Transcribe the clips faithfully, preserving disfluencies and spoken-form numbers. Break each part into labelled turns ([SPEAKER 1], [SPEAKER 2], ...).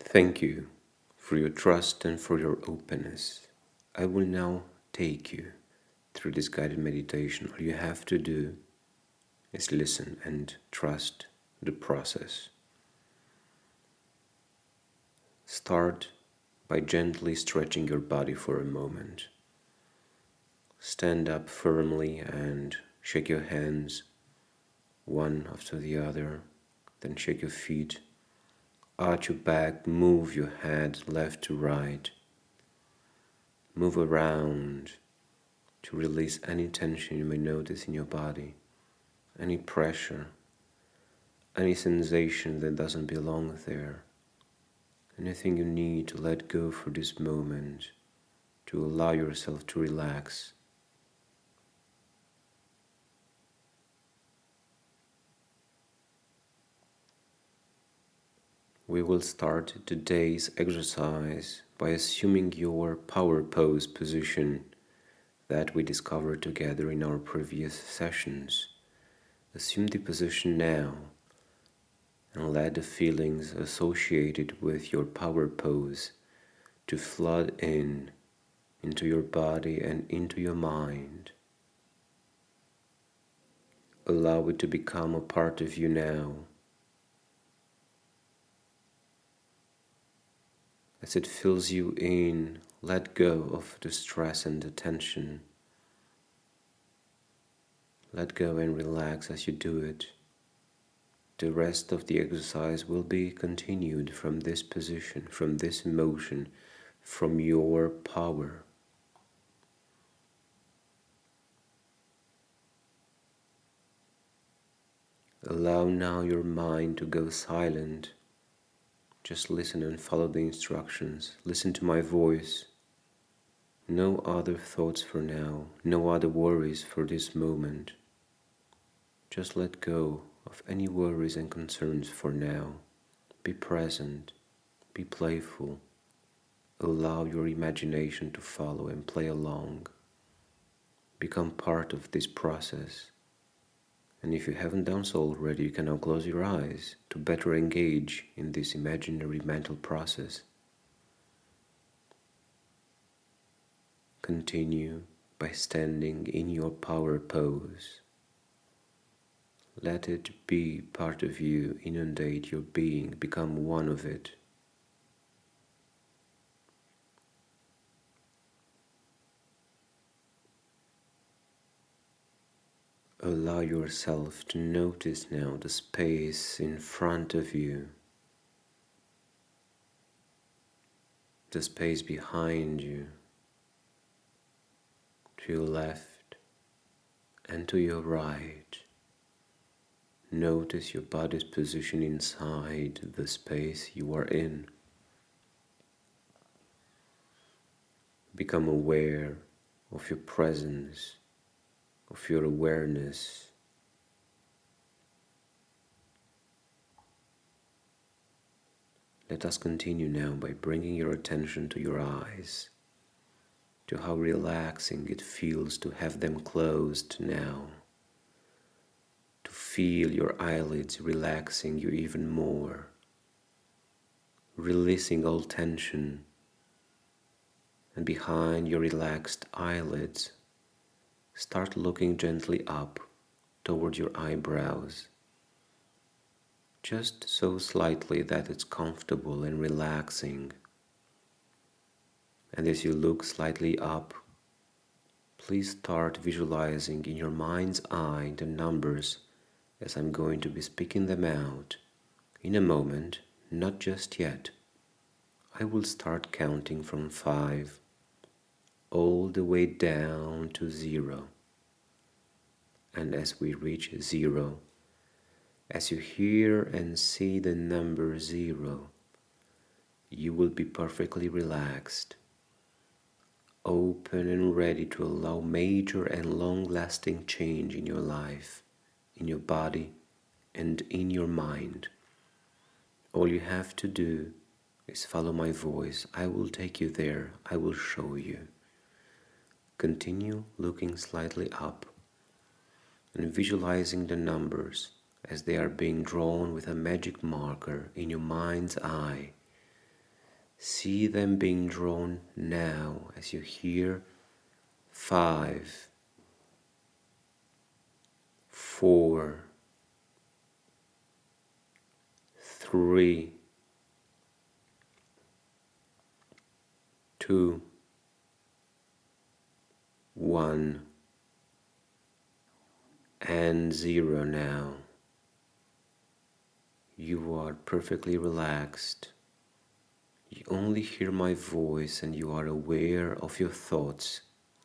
[SPEAKER 1] Thank you for your trust and for your openness. I will now take you through this guided meditation. All you have to do is listen and trust the process. Start by gently stretching your body for a moment. Stand up firmly and shake your hands one after the other, then shake your feet. Arch your back, move your head left to right. Move around to release any tension you may notice in your body, any pressure, any sensation that doesn't belong there, anything you need to let go for this moment, to allow yourself to relax. We will start today's exercise by assuming your power pose position that we discovered together in our previous sessions. Assume the position now and let the feelings associated with your power pose to flood in into your body and into your mind. Allow it to become a part of you now. As it fills you in, let go of the stress and the tension. Let go and relax as you do it. The rest of the exercise will be continued from this position, from this emotion, from your power. Allow now your mind to go silent. Just listen and follow the instructions. Listen to my voice. No other thoughts for now, no other worries for this moment. Just let go of any worries and concerns for now. Be present, be playful. Allow your imagination to follow and play along. Become part of this process. And if you haven't done so already, you can now close your eyes to better engage in this imaginary mental process. Continue by standing in your power pose. Let it be part of you, inundate your being, become one of it. Allow yourself to notice now the space in front of you, the space behind you, to your left and to your right. Notice your body's position inside the space you are in. Become aware of your presence, of your awareness. Let us continue now by bringing your attention to your eyes, to how relaxing it feels to have them closed now, to feel your eyelids relaxing you even more, releasing all tension, and behind your relaxed eyelids, start looking gently up toward your eyebrows, just so slightly that it's comfortable and relaxing. And as you look slightly up, please start visualizing in your mind's eye the numbers as I'm going to be speaking them out. In a moment, not just yet, I will start counting from five all the way down to zero. And as we reach zero, as you hear and see the number zero, you will be perfectly relaxed, open and ready to allow major and long-lasting change in your life, in your body, and in your mind. All you have to do is follow my voice. I will take you there. I will show you. Continue looking slightly up and visualizing the numbers as they are being drawn with a magic marker in your mind's eye See them being drawn now as you hear five, four, three, two, one, and zero now. You are perfectly relaxed. You only hear my voice and you are aware of your thoughts.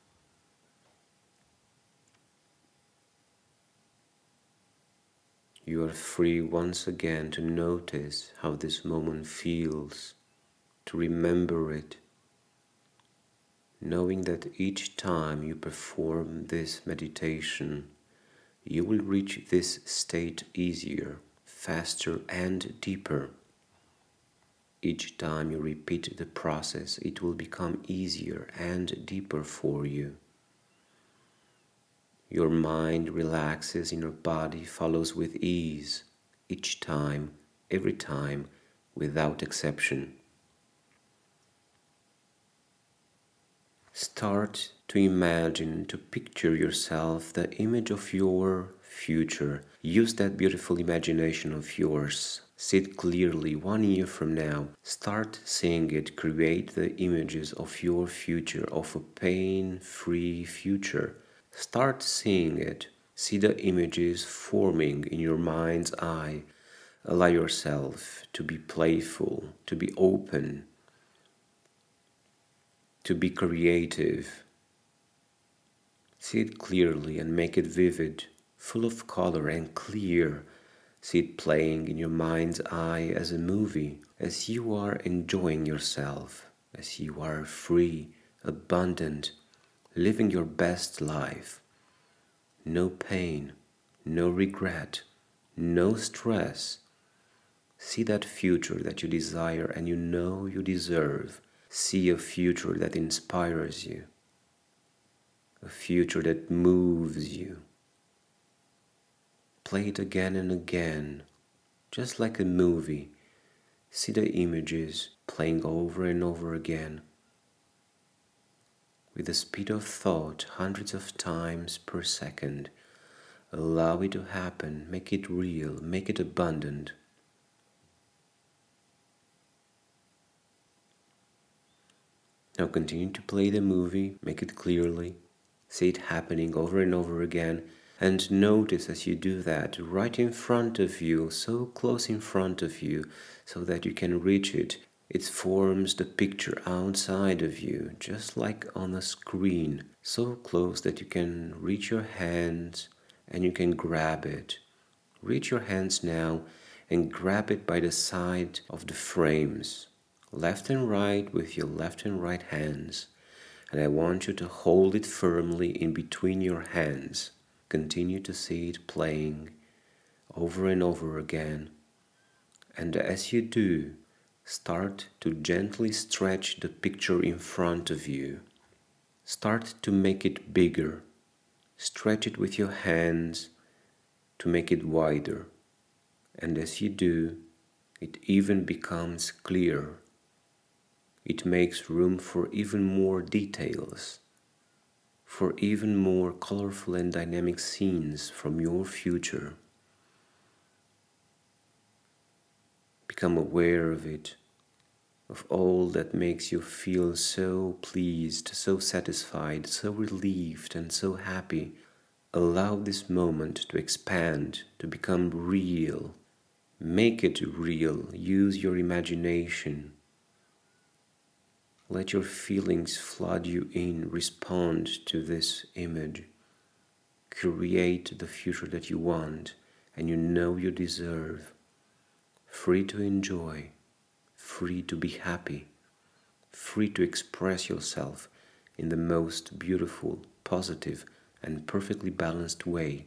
[SPEAKER 1] You are free once again to notice how this moment feels, to remember it, knowing that each time you perform this meditation, you will reach this state easier, faster and deeper. Each time you repeat the process, it will become easier and deeper for you. Your mind relaxes and your body follows with ease, each time, every time, without exception. Start to imagine, to picture yourself the image of your future. Use that beautiful imagination of yours. See it clearly one year from now. Start seeing it. Create the images of your future, of a pain-free future. Start seeing it. See the images forming in your mind's eye. Allow yourself to be playful, to be open, to be creative. See it clearly and make it vivid, full of color and clear. See it playing in your mind's eye as a movie, as you are enjoying yourself, as you are free, abundant, living your best life. No pain, no regret, no stress. See that future that you desire and you know you deserve. See a future that inspires you, a future that moves you. Play it again and again, just like a movie. See the images playing over and over again, with the speed of thought hundreds of times per second. Allow it to happen, make it real, make it abundant. Now continue to play the movie, make it clearly, see it happening over and over again, and notice as you do that, right in front of you, so close in front of you, so that you can reach it. It forms the picture outside of you, just like on a screen, so close that you can reach your hands and you can grab it. Reach your hands now and grab it by the side of the frames, left and right with your left and right hands, and I want you to hold it firmly in between your hands. Continue to see it playing over and over again, and as you do, start to gently stretch the picture in front of you. Start to make it bigger. Stretch it with your hands to make it wider, and as you do, it even becomes clearer. It makes room for even more details, for even more colorful and dynamic scenes from your future. Become aware of it, of all that makes you feel so pleased, so satisfied, so relieved and so happy. Allow this moment to expand, to become real. Make it real. Use your imagination. Let your feelings flood you in. Respond to this image. Create the future that you want and you know you deserve. Free to enjoy, free to be happy, free to express yourself in the most beautiful, positive, and perfectly balanced way.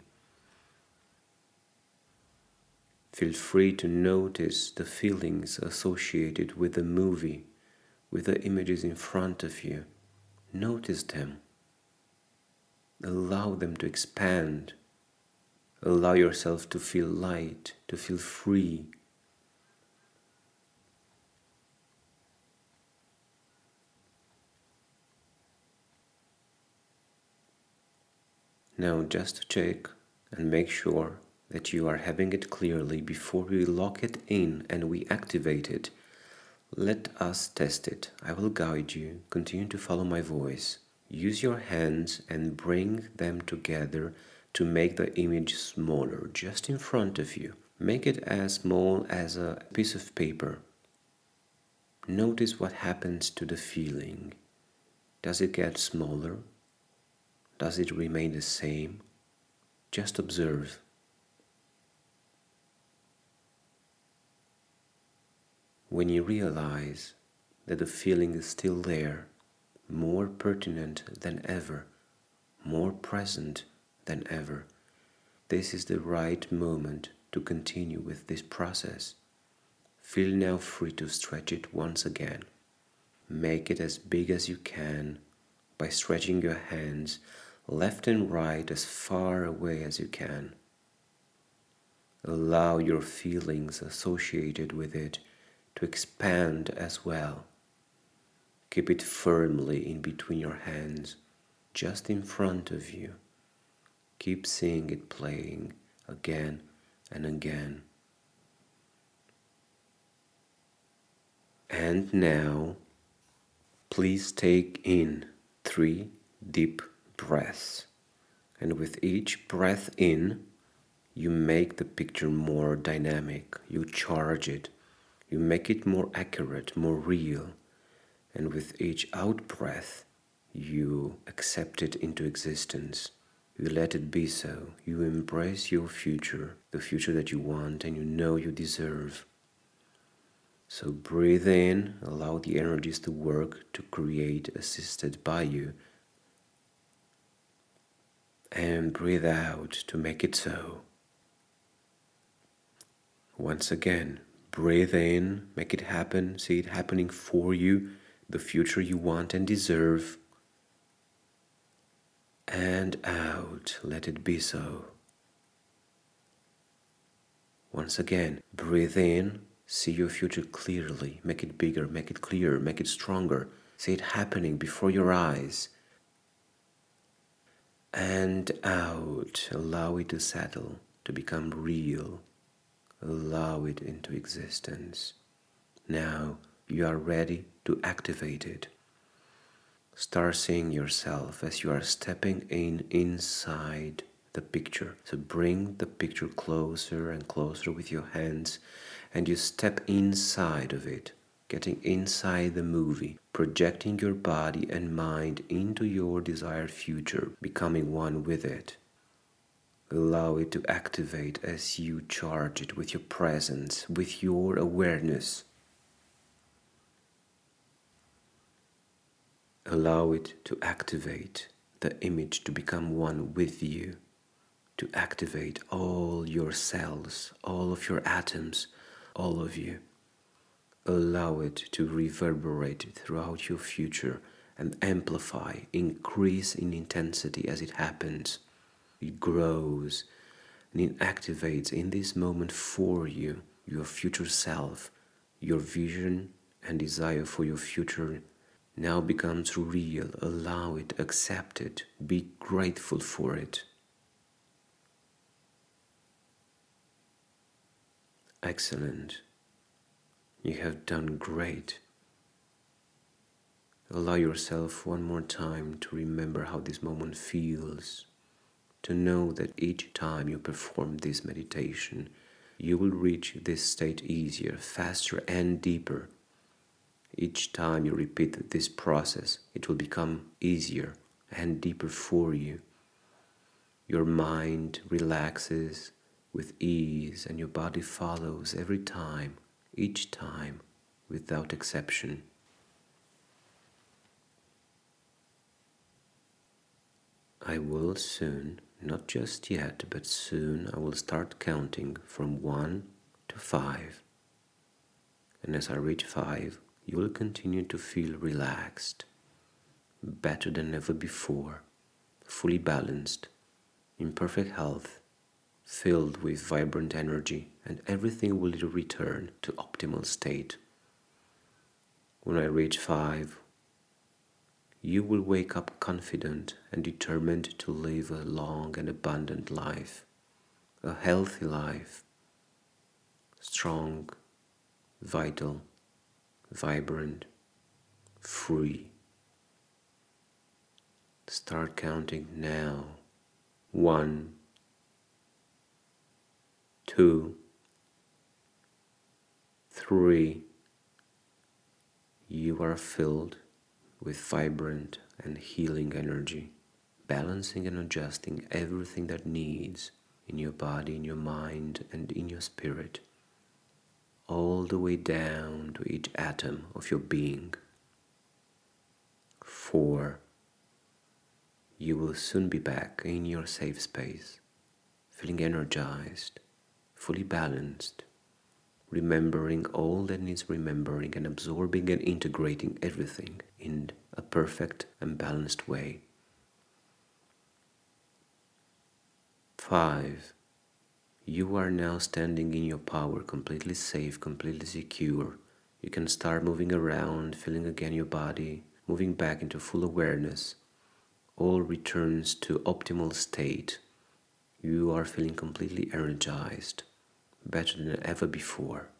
[SPEAKER 1] Feel free to notice the feelings associated with the movie, with the images in front of you. Notice them. Allow them to expand. Allow yourself to feel light, to feel free. Now just check and make sure that you are having it clearly before we lock it in and we activate it. Let us test it. I will guide you. Continue to follow my voice. Use your hands and bring them together to make the image smaller, just in front of you. Make it as small as a piece of paper. Notice what happens to the feeling. Does it get smaller? Does it remain the same? Just observe. When you realize that the feeling is still there, more pertinent than ever, more present than ever, this is the right moment to continue with this process. Feel now free to stretch it once again. Make it as big as you can by stretching your hands left and right as far away as you can. Allow your feelings associated with it to expand as well. Keep it firmly in between your hands, just in front of you. Keep seeing it playing again and again. And now, please take in three deep breaths. And with each breath in, you make the picture more dynamic, you charge it, you make it more accurate, more real. And with each out breath, you accept it into existence. You let it be so. You embrace your future, the future that you want and you know you deserve. So breathe in, allow the energies to work to create, assisted by you. And breathe out to make it so. Once again, breathe in, make it happen, see it happening for you, the future you want and deserve. And out, let it be so. Once again, breathe in, see your future clearly, make it bigger, make it clearer, make it stronger. See it happening before your eyes. And out, allow it to settle, to become real. Allow it into existence. Now you are ready to activate it. Start seeing yourself as you are stepping in inside the picture. So bring the picture closer and closer with your hands and you step inside of it, getting inside the movie, projecting your body and mind into your desired future, becoming one with it. Allow it to activate as you charge it with your presence, with your awareness. Allow it to activate the image to become one with you, to activate all your cells, all of your atoms, all of you. Allow it to reverberate throughout your future and amplify, increase in intensity as it happens. It grows and it activates in this moment for you, your future self, your vision and desire for your future now becomes real. Allow it, accept it, be grateful for it. Excellent. You have done great. Allow yourself one more time to remember how this moment feels, to know that each time you perform this meditation, you will reach this state easier, faster and deeper. Each time you repeat this process, it will become easier and deeper for you. Your mind relaxes with ease and your body follows every time, each time, without exception. I will soon, not just yet, but soon I will start counting from one to five. And as I reach five, you will continue to feel relaxed, better than ever before, fully balanced, in perfect health, filled with vibrant energy, and everything will return to optimal state. When I reach five, you will wake up confident and determined to live a long and abundant life, a healthy life, strong, vital, vibrant, free. Start counting now. One, two, three. You are filled with vibrant and healing energy, balancing and adjusting everything that needs in your body, in your mind, and in your spirit, all the way down to each atom of your being. Four. You will soon be back in your safe space, feeling energized, fully balanced, remembering all that needs remembering and absorbing and integrating everything in a perfect and balanced way. Five. You are now standing in your power, completely safe, completely secure. You can start moving around, feeling again your body, moving back into full awareness. All returns to optimal state. You are feeling completely energized, better than ever before.